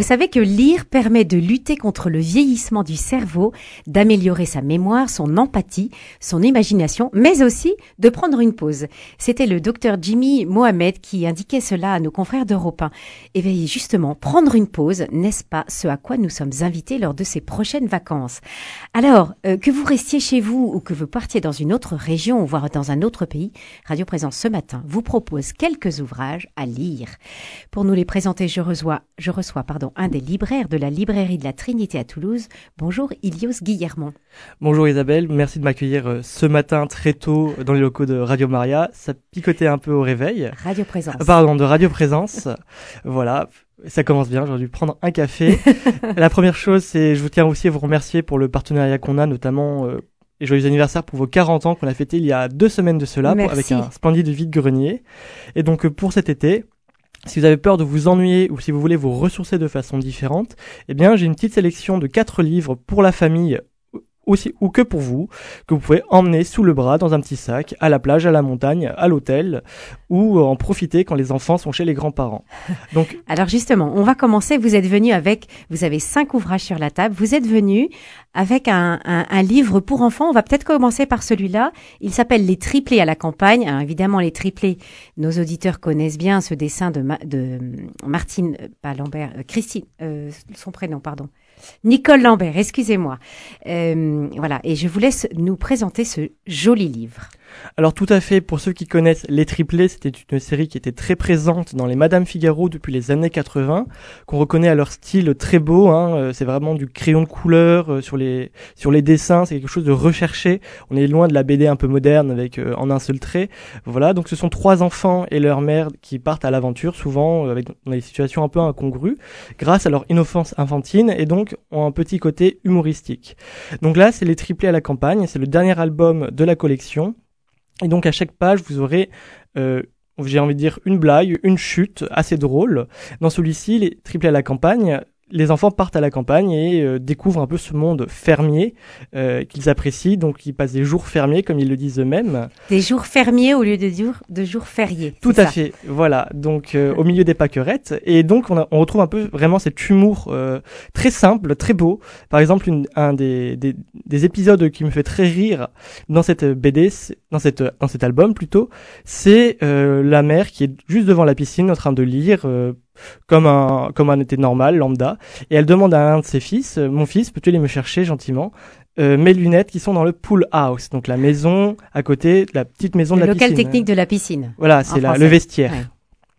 Vous savez que lire permet de lutter contre le vieillissement du cerveau, d'améliorer sa mémoire, son empathie, son imagination, mais aussi de prendre une pause. C'était le docteur Jimmy Mohamed qui indiquait cela à nos confrères d'Europe 1. Et bien justement, prendre une pause, n'est-ce pas ce à quoi nous sommes invités lors de ces prochaines vacances? Alors, que vous restiez chez vous ou que vous partiez dans une autre région ou voire dans un autre pays, Radio Présence ce matin vous propose quelques ouvrages à lire. Pour nous les présenter, je reçois un des libraires de la librairie de la Trinité à Toulouse. Bonjour Ilios Guillermont. Bonjour Isabelle, merci de m'accueillir ce matin très tôt dans les locaux de Radio Maria. Ça picotait un peu au réveil. Radio Présence. De Radio Présence. Voilà. Ça commence bien, j'aurais dû prendre un café. La première chose, c'est je vous tiens aussi à vous remercier pour le partenariat qu'on a, notamment et joyeux anniversaire pour vos 40 ans qu'on a fêté il y a 2 semaines de cela, avec un splendide vide-grenier. Et donc pour cet été, si vous avez peur de vous ennuyer ou si vous voulez vous ressourcer de façon différente, eh bien j'ai une petite sélection de 4 livres pour la famille aussi ou que pour vous, que vous pouvez emmener sous le bras dans un petit sac, à la plage, à la montagne, à l'hôtel, ou en profiter quand les enfants sont chez les grands-parents. Donc, alors justement, on va commencer. Vous avez 5 ouvrages sur la table. Vous êtes venu avec un livre pour enfants. On va peut-être commencer par celui-là. Il s'appelle Les triplés à la campagne. Alors, évidemment, les triplés, nos auditeurs connaissent bien ce dessin de Martine, pas Lambert, Christine, son prénom, pardon. Nicole Lambert, excusez-moi. Voilà, et je vous laisse nous présenter ce joli livre. Alors tout à fait, pour ceux qui connaissent Les Triplés, c'était une série qui était très présente dans les Madame Figaro depuis les années 80, qu'on reconnaît à leur style très beau, c'est vraiment du crayon de couleur sur les dessins, c'est quelque chose de recherché, on est loin de la BD un peu moderne avec en un seul trait. Voilà, donc ce sont 3 enfants et leur mère qui partent à l'aventure, souvent dans des situations un peu incongrues, grâce à leur innocence infantile et donc ont un petit côté humoristique. Donc là, c'est Les Triplés à la campagne, c'est le dernier album de la collection. Et donc à chaque page, vous aurez, j'ai envie de dire, une blague, une chute assez drôle. Dans celui-ci, Les Triplés à la campagne, les enfants partent à la campagne et découvrent un peu ce monde fermier qu'ils apprécient. Donc ils passent des jours fermiers, comme ils le disent eux-mêmes. Des jours fermiers au lieu de jours fériés. Tout à fait, voilà. Donc au milieu des pâquerettes. Et donc on retrouve un peu vraiment cet humour très simple, très beau. Par exemple, un des épisodes qui me fait très rire dans cette BD, dans cet album plutôt, c'est la mère qui est juste devant la piscine en train de lire comme un été normal, lambda, et elle demande à un de ses fils, mon fils, peux-tu aller me chercher gentiment mes lunettes qui sont dans le pool house, donc la maison à côté, la petite maison de la piscine. Le local technique de la piscine. Voilà, c'est le vestiaire. Ouais.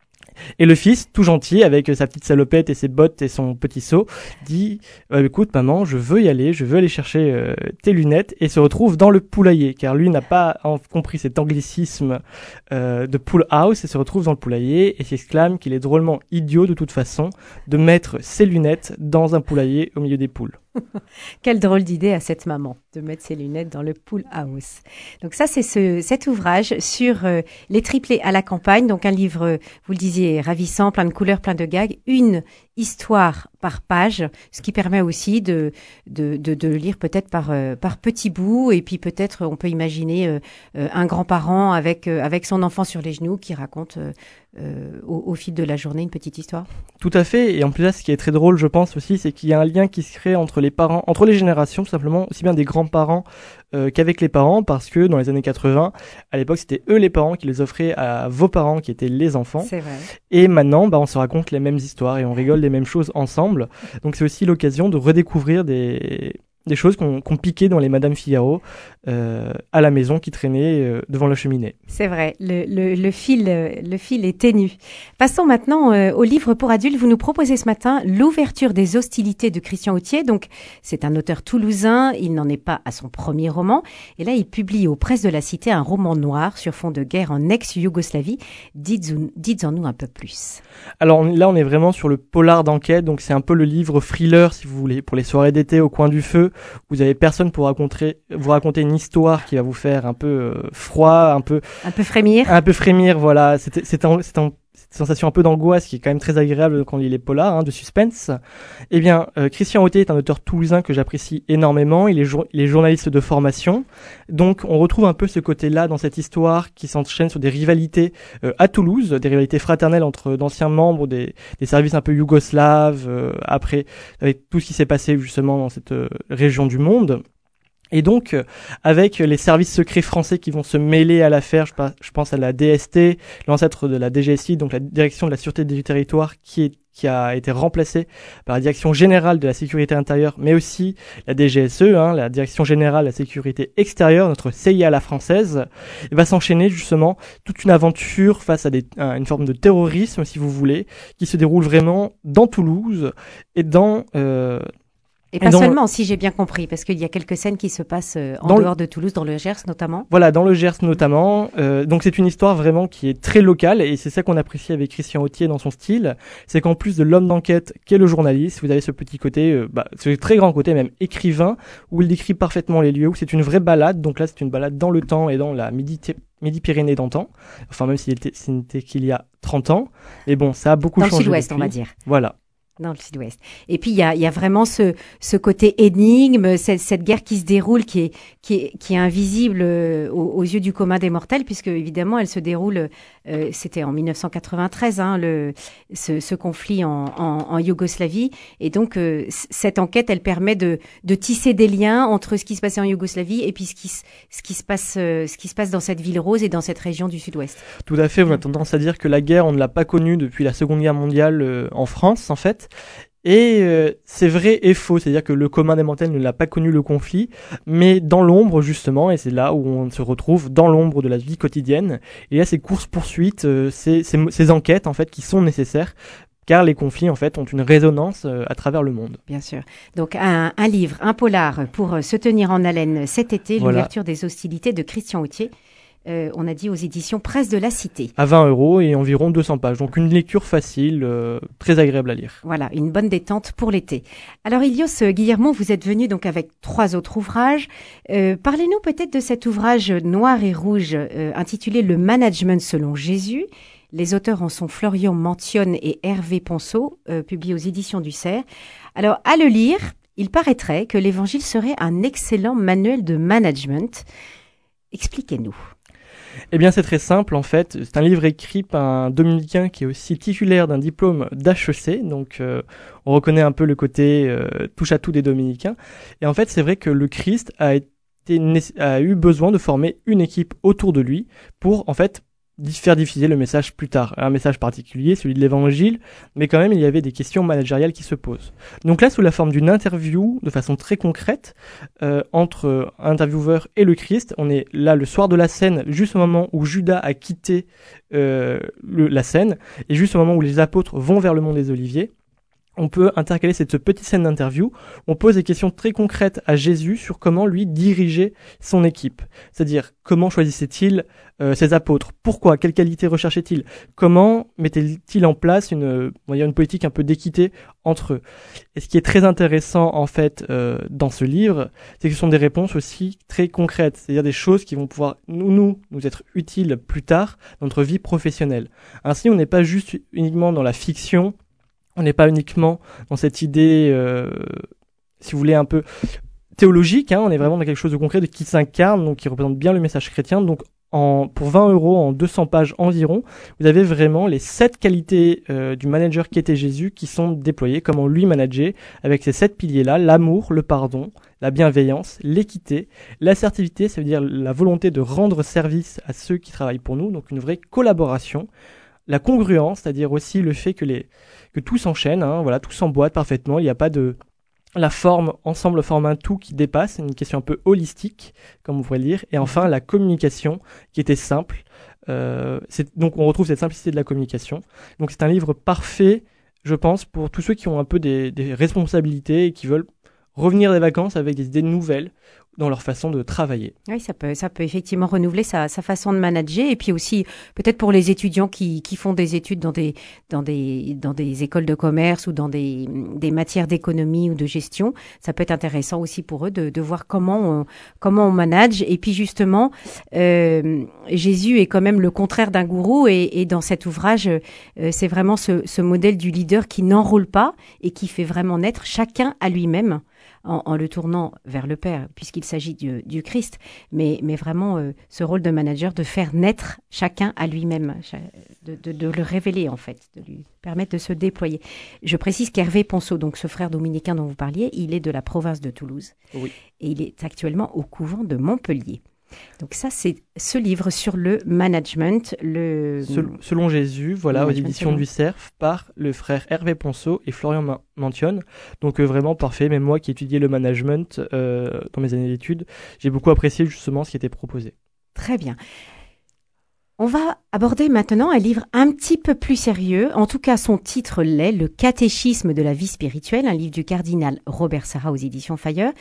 Et le fils, tout gentil, avec sa petite salopette et ses bottes et son petit seau, dit écoute maman, je veux y aller, je veux aller chercher tes lunettes, et se retrouve dans le poulailler, car lui n'a pas compris cet anglicisme de pool house, et se retrouve dans le poulailler et s'exclame qu'il est drôlement idiot de toute façon de mettre ses lunettes dans un poulailler au milieu des poules. Quelle drôle d'idée à cette maman de mettre ses lunettes dans le pool house. Donc ça, c'est cet ouvrage sur les triplés à la campagne. Donc un livre, vous le disiez, ravissant, plein de couleurs, plein de gags, une histoire par page, ce qui permet aussi de le lire peut-être par petits bouts, et puis peut-être on peut imaginer un grand-parent avec son enfant sur les genoux qui raconte au fil de la journée une petite histoire. Tout à fait, et en plus là, ce qui est très drôle, je pense aussi, c'est qu'il y a un lien qui se crée entre les parents, entre les générations, tout simplement, aussi bien des grands-parents qu'avec les parents, parce que dans les années 80, à l'époque, c'était eux les parents qui les offraient à vos parents qui étaient les enfants. C'est vrai. Et maintenant, on se raconte les mêmes histoires et on rigole des mêmes choses ensemble. Donc c'est aussi l'occasion de redécouvrir des choses qu'on piquait dans les Madame Figaro à la maison qui traînaient devant la cheminée. C'est vrai, le fil est ténu. Passons maintenant au livre pour adultes. Vous nous proposez ce matin L'ouverture des hostilités de Christian Autier. Donc c'est un auteur toulousain, il n'en est pas à son premier roman. Et là, il publie aux Presses de la Cité un roman noir sur fond de guerre en ex-Yougoslavie. Dites-en nous un peu plus. Alors là, on est vraiment sur le polar d'enquête, donc c'est un peu le livre thriller, si vous voulez, pour les soirées d'été au coin du feu. Vous avez personne pour vous raconter une histoire qui va vous faire un peu froid, un peu frémir. Un peu frémir, voilà. C'est sensation un peu d'angoisse qui est quand même très agréable quand on lit les polars, de suspense. Eh bien, Christian Authier est un auteur toulousain que j'apprécie énormément. Il est journaliste de formation. Donc, on retrouve un peu ce côté-là dans cette histoire qui s'enchaîne sur des rivalités à Toulouse, des rivalités fraternelles entre d'anciens membres des services un peu yougoslaves, après, avec tout ce qui s'est passé justement dans cette région du monde. Et donc, avec les services secrets français qui vont se mêler à l'affaire, je pense à la DST, l'ancêtre de la DGSI, donc la Direction de la Sûreté du Territoire, qui a été remplacée par la Direction Générale de la Sécurité Intérieure, mais aussi la DGSE, la Direction Générale de la Sécurité Extérieure, notre CIA à la française, et va s'enchaîner justement toute une aventure face à une forme de terrorisme, si vous voulez, qui se déroule vraiment dans Toulouse et dans... Et pas seulement, si j'ai bien compris, parce qu'il y a quelques scènes qui se passent en dehors de Toulouse, dans le Gers notamment. Voilà, dans le Gers notamment. Donc c'est une histoire vraiment qui est très locale, et c'est ça qu'on apprécie avec Christian Authier dans son style, c'est qu'en plus de l'homme d'enquête qu'est le journaliste, vous avez ce petit côté, ce très grand côté même écrivain, où il décrit parfaitement les lieux, où c'est une vraie balade. Donc là, c'est une balade dans le temps et dans la Midi-Pyrénées d'antan. Enfin, même si c'était qu'il y a 30 ans. Mais bon, ça a beaucoup changé. Dans le sud-ouest, depuis. on va dire. Voilà. Dans le sud-ouest. Et puis il y a vraiment ce côté énigme, cette guerre qui se déroule, qui est invisible aux yeux du commun des mortels, puisque évidemment elle se déroule. C'était en 1993, ce conflit en Yougoslavie, et donc cette enquête, elle permet de tisser des liens entre ce qui se passait en Yougoslavie et puis ce qui se passe dans cette ville rose et dans cette région du sud-ouest. Tout à fait. On a tendance à dire que la guerre, on ne l'a pas connue depuis la Seconde Guerre mondiale en France, en fait. Et c'est vrai et faux, c'est-à-dire que le commun des mortels ne l'a pas connu le conflit, mais dans l'ombre justement, et c'est là où on se retrouve dans l'ombre de la vie quotidienne. Et il y a ces courses-poursuites, ces enquêtes en fait qui sont nécessaires, car les conflits en fait ont une résonance à travers le monde. Bien sûr. Donc un livre, un polar pour se tenir en haleine cet été, voilà. L'ouverture des hostilités de Christian Authier. On a dit aux éditions Presse de la Cité. À 20 € et environ 200 pages. Donc une lecture facile, très agréable à lire. Voilà, une bonne détente pour l'été. Alors Ilios Guillermo, vous êtes venu donc avec 3 autres ouvrages. Parlez-nous peut-être de cet ouvrage noir et rouge intitulé Le Management selon Jésus. Les auteurs en sont Florian Mentionne et Hervé Ponceau, publié aux éditions du Cerf. Alors à le lire, il paraîtrait que l'Évangile serait un excellent manuel de management. Expliquez-nous. Eh bien, c'est très simple, en fait. C'est un livre écrit par un dominicain qui est aussi titulaire d'un diplôme d'HEC. Donc, on reconnaît un peu le côté touche-à-tout des dominicains. Et en fait, c'est vrai que le Christ a eu besoin de former une équipe autour de lui pour, en fait, faire diffuser le message plus tard. Un message particulier, celui de l'évangile, mais quand même, il y avait des questions managériales qui se posent. Donc là, sous la forme d'une interview, de façon très concrète, entre un intervieweur et le Christ, on est là le soir de la scène, juste au moment où Judas a quitté la scène, et juste au moment où les apôtres vont vers le mont des Oliviers. On peut intercaler cette petite scène d'interview. On pose des questions très concrètes à Jésus sur comment lui dirigeait son équipe. C'est-à-dire, comment choisissait-il ses apôtres? Pourquoi? Quelles qualités recherchait-il? Comment mettait-il en place une politique un peu d'équité entre eux? Et ce qui est très intéressant, en fait, dans ce livre, c'est que ce sont des réponses aussi très concrètes. C'est-à-dire des choses qui vont pouvoir nous être utiles plus tard dans notre vie professionnelle. Ainsi, on n'est pas juste uniquement dans la fiction. On n'est pas uniquement dans cette idée, si vous voulez, un peu théologique, on est vraiment dans quelque chose de concret qui s'incarne, donc qui représente bien le message chrétien. Donc pour 20 € en 200 pages environ, vous avez vraiment les 7 qualités du manager qui était Jésus qui sont déployées, comment lui manager, avec ces 7 piliers-là, l'amour, le pardon, la bienveillance, l'équité, l'assertivité, ça veut dire la volonté de rendre service à ceux qui travaillent pour nous, donc une vraie collaboration. La congruence, c'est-à-dire aussi le fait que tout s'enchaîne, tout s'emboîte parfaitement, il n'y a pas de... La forme, ensemble forme un tout qui dépasse, c'est une question un peu holistique, comme vous pourrez le dire. Et enfin, la communication, qui était simple. Donc on retrouve cette simplicité de la communication. Donc c'est un livre parfait, je pense, pour tous ceux qui ont un peu des responsabilités et qui veulent revenir des vacances avec des idées nouvelles, dans leur façon de travailler. Oui, ça peut effectivement renouveler sa façon de manager. Et puis aussi, peut-être pour les étudiants qui font des études dans des écoles de commerce ou dans des matières d'économie ou de gestion, ça peut être intéressant aussi pour eux de voir comment on manage. Et puis justement, Jésus est quand même le contraire d'un gourou. Et dans cet ouvrage, c'est vraiment ce modèle du leader qui n'enrôle pas et qui fait vraiment naître chacun à lui-même. En le tournant vers le Père, puisqu'il s'agit du Christ, mais vraiment ce rôle de manager, de faire naître chacun à lui-même, de le révéler en fait, de lui permettre de se déployer. Je précise qu'Hervé Ponceau, donc ce frère dominicain dont vous parliez, il est de la province de Toulouse, Oui. Et il est actuellement au couvent de Montpellier. Donc ça, c'est ce livre sur le management. Selon Jésus, voilà, aux éditions du Cerf, par le frère Hervé Ponceau et Florian Mantionne. Donc vraiment parfait, même moi qui étudiais le management dans mes années d'études, j'ai beaucoup apprécié justement ce qui était proposé. Très bien. On va aborder maintenant un livre un petit peu plus sérieux. En tout cas, son titre l'est, Le catéchisme de la vie spirituelle, un livre du cardinal Robert Sarrat aux éditions Fayard.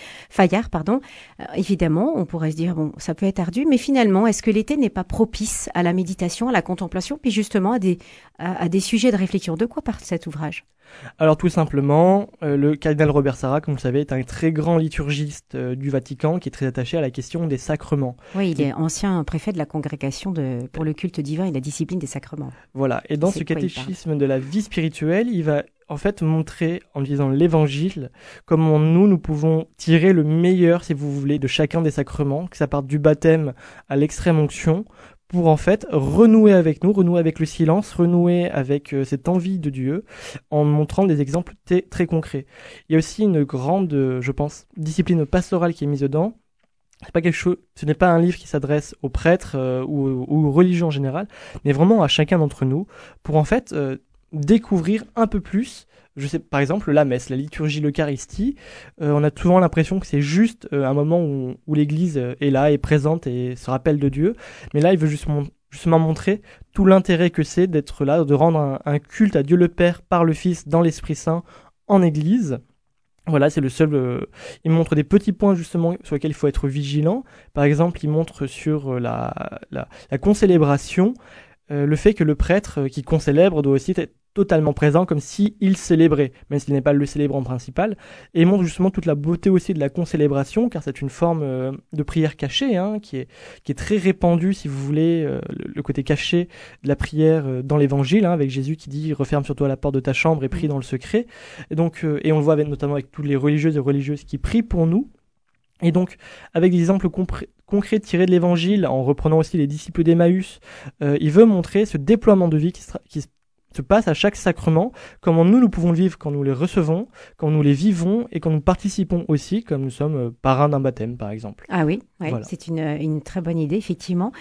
Évidemment, on pourrait se dire, bon, ça peut être ardu, mais finalement, est-ce que l'été n'est pas propice à la méditation, à la contemplation, puis justement à des sujets de réflexion? De quoi parle cet ouvrage? Alors tout simplement, le cardinal Robert Sarrat, comme vous le savez, est un très grand liturgiste du Vatican qui est très attaché à la question des sacrements. Oui, il est ancien préfet de la congrégation pour le culte divin et la discipline des sacrements. Voilà, et dans ce catéchisme de la vie spirituelle, il va en fait montrer, en disant l'évangile, comment nous pouvons tirer le meilleur, si vous voulez, de chacun des sacrements, que ça parte du baptême à l'extrême onction, pour en fait renouer avec nous, renouer avec le silence, renouer avec cette envie de Dieu, en montrant des exemples très concrets. Il y a aussi une grande, je pense, discipline pastorale qui est mise dedans. Ce n'est pas un livre qui s'adresse aux prêtres ou aux religions en général, mais vraiment à chacun d'entre nous, pour en fait découvrir un peu plus. Je sais, par exemple, la messe, la liturgie, l'Eucharistie, on a souvent l'impression que c'est juste un moment où l'Église est là, est présente et se rappelle de Dieu. Mais là, il veut justement montrer tout l'intérêt que c'est d'être là, de rendre un culte à Dieu le Père par le Fils dans l'Esprit Saint en Église. Voilà, c'est le seul. Il montre des petits points justement sur lesquels il faut être vigilant. Par exemple, il montre sur la concélébration le fait que le prêtre qui concélèbre doit aussi être totalement présent, comme s'il célébrait, même s'il n'est pas le célébrant principal, et montre justement toute la beauté aussi de la concélébration, car c'est une forme de prière cachée, qui est très répandue, si vous voulez, le côté caché de la prière dans l'évangile, avec Jésus qui dit « referme sur toi la porte de ta chambre et prie dans le secret ». Et donc, et on le voit notamment avec toutes les religieuses et religieuses qui prient pour nous. Et donc, avec des exemples concrets tirés de l'évangile, en reprenant aussi les disciples d'Emmaüs, il veut montrer ce déploiement de vie qui se passe à chaque sacrement, comment nous pouvons le vivre quand nous les recevons, quand nous les vivons et quand nous participons aussi, comme nous sommes parrains d'un baptême, par exemple. Ah oui, voilà. C'est une très bonne idée, effectivement.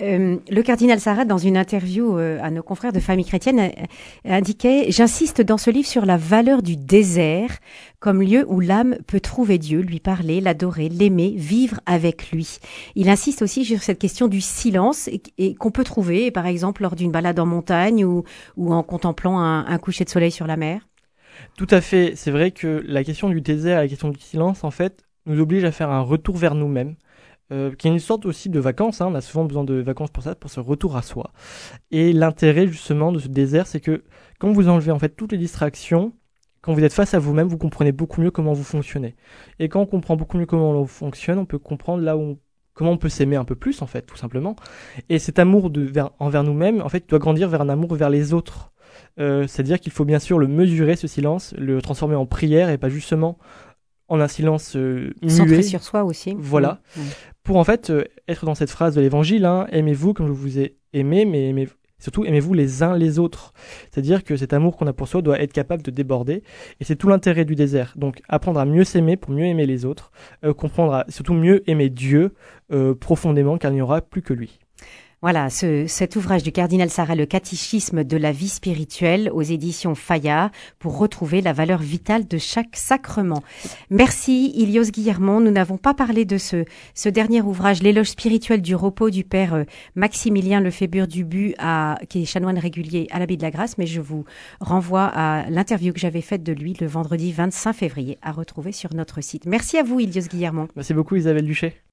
Le cardinal Sarrat, dans une interview à nos confrères de Famille chrétienne, indiquait « J'insiste dans ce livre sur la valeur du désert comme lieu où l'âme peut trouver Dieu, lui parler, l'adorer, l'aimer, vivre avec lui. » Il insiste aussi sur cette question du silence et qu'on peut trouver, par exemple, lors d'une balade en montagne ou en contemplant un coucher de soleil sur la mer. Tout à fait. C'est vrai que la question du désert, la question du silence, en fait, nous oblige à faire un retour vers nous-mêmes, qui est une sorte aussi de vacances. On a souvent besoin de vacances pour ça, pour ce retour à soi. Et l'intérêt justement de ce désert, c'est que quand vous enlevez en fait toutes les distractions, quand vous êtes face à vous-même, vous comprenez beaucoup mieux comment vous fonctionnez. Et quand on comprend beaucoup mieux comment on fonctionne, on peut comprendre comment on peut s'aimer un peu plus, en fait, tout simplement. Et cet amour envers nous-mêmes, en fait, doit grandir vers un amour vers les autres. C'est-à-dire qu'il faut bien sûr le mesurer, ce silence, le transformer en prière et pas justement en un silence muet. Centré sur soi aussi. Voilà. Mmh. Pour en fait être dans cette phrase de l'évangile, aimez-vous comme je vous ai aimé, mais surtout aimez-vous les uns les autres. C'est-à-dire que cet amour qu'on a pour soi doit être capable de déborder. Et c'est tout l'intérêt du désert. Donc apprendre à mieux s'aimer pour mieux aimer les autres. Comprendre à surtout mieux aimer Dieu profondément, car il n'y aura plus que lui. Voilà, cet ouvrage du cardinal Sarah, le catéchisme de la vie spirituelle aux éditions Fayard, pour retrouver la valeur vitale de chaque sacrement. Merci Ilios Guillermont. Nous n'avons pas parlé de ce dernier ouvrage, l'éloge spirituel du repos du père Maximilien Lefébure-Dubu, qui est chanoine régulier à l'Abbaye de la Grâce, mais je vous renvoie à l'interview que j'avais faite de lui le vendredi 25 février à retrouver sur notre site. Merci à vous Ilios Guillermont. Merci beaucoup Isabelle Duché.